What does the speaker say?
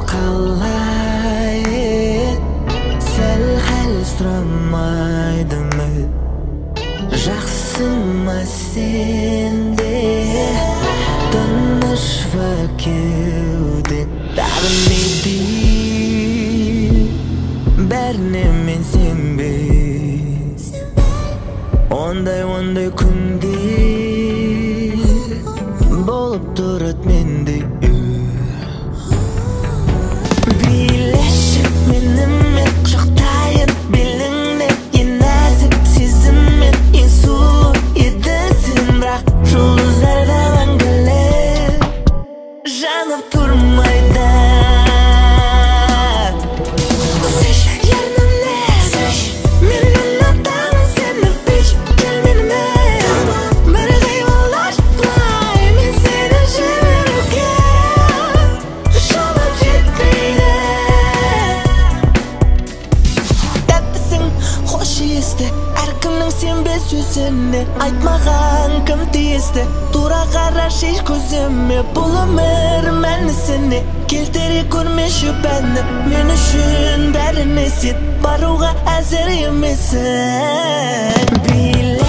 қалай сәл-хәл сұрамайдымы жақсыма сенде тыныш ба кеуде тағы не дейін бәріне мен сенбей ондай күнде болып тұрады менде билеші менімен құшақтайын беліңде ең нәзік сезіммен ең сұлу едісің бірақ жұлдыздарда мәңгілік жанып тұрмайды әркімнің сенбес сөзіне айтмаған кім тиісті тура қара шеш көзіме бұл өмір мәнісіне келтіре көрмеші бәні мен үшін бәріне сен баруға әзір емессің